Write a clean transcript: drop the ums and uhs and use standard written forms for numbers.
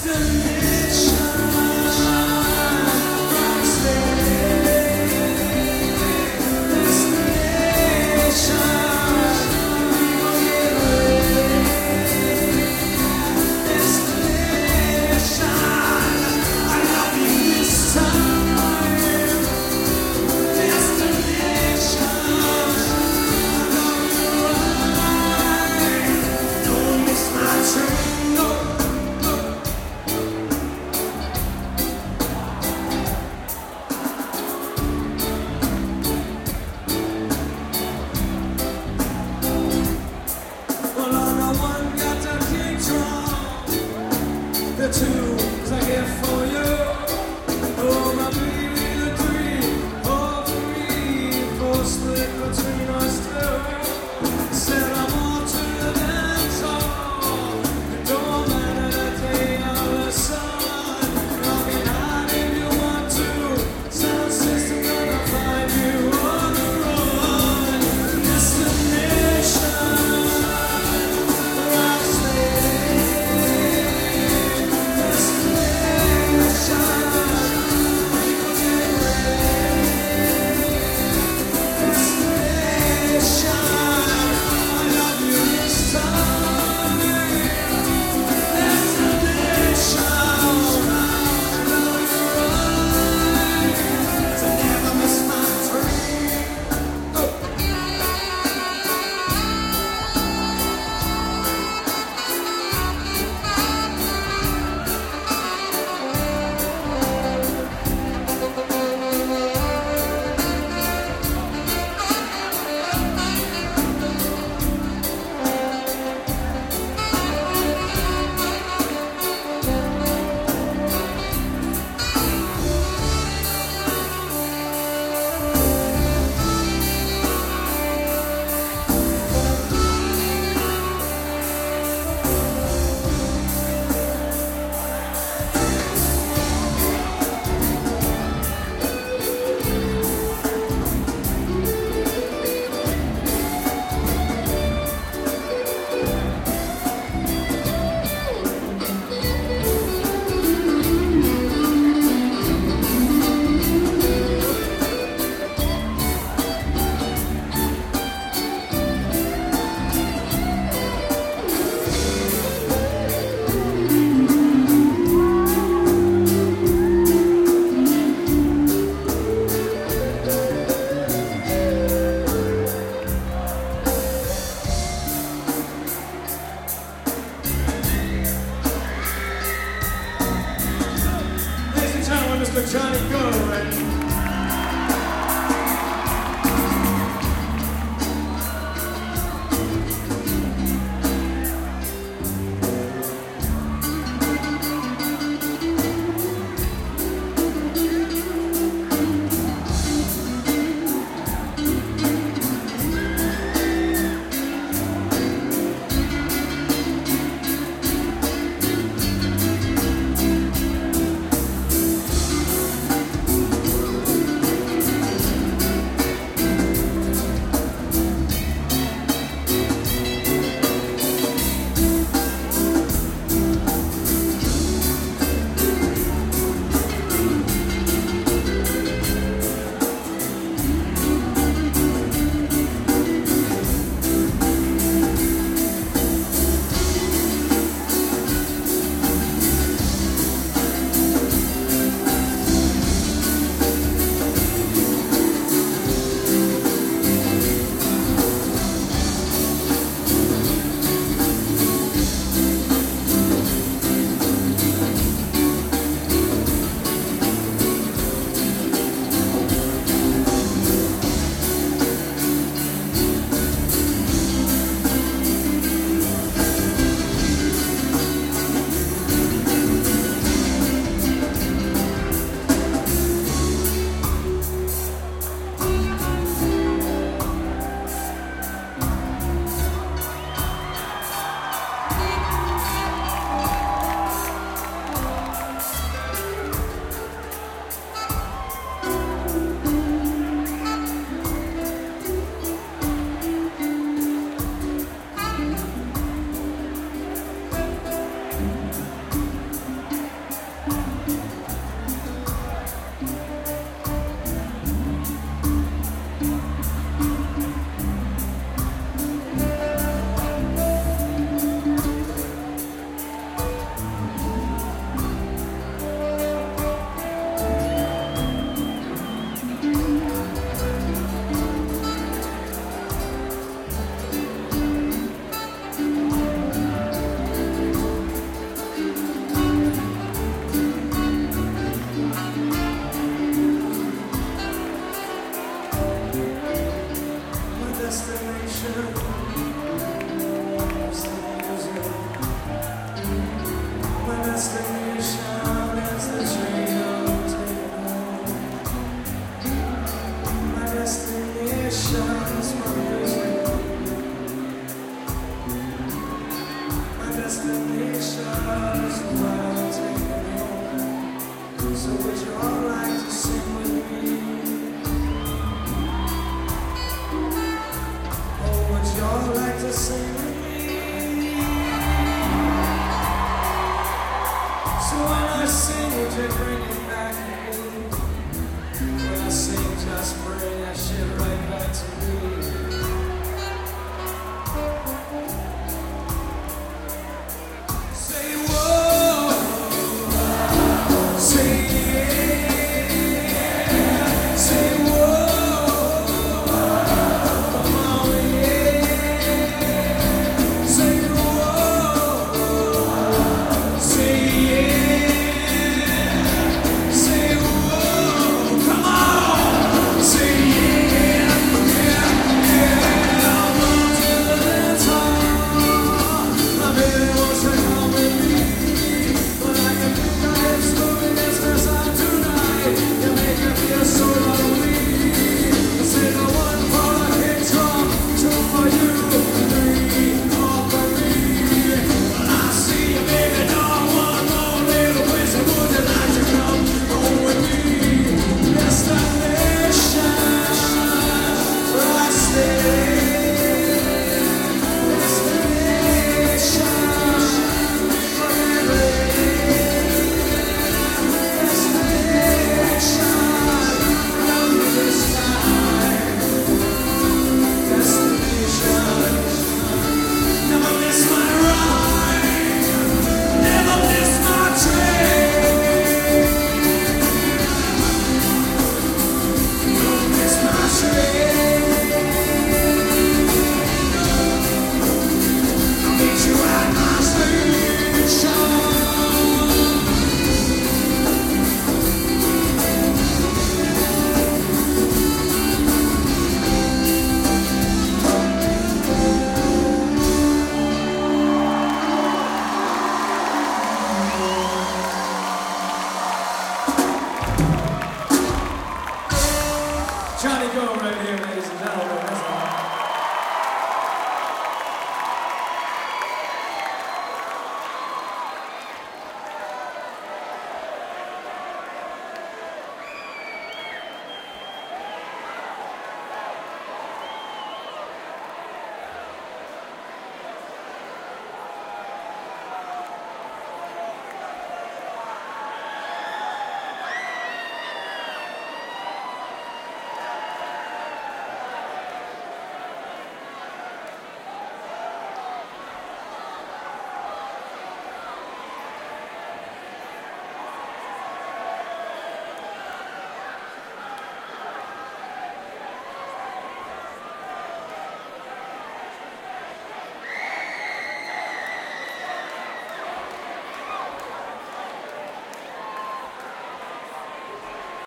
Johnny Go, right? to bring it back to me. When I sing, just bring that shit right back to me. Say whoa, say yeah, say whoa, come on yeah, say whoa, say yeah, say whoa, come on, say yeah, yeah, I'm on to the top. I really want to come with me, but I can feel your hips moving as fast as tonight. You make me feel so lonely. Say the one for a hit drum, two for you, three all for me. When I see you, baby, no one more little place. Would you like to come home with me? Destination, where I stay. Johnny Go right here, ladies.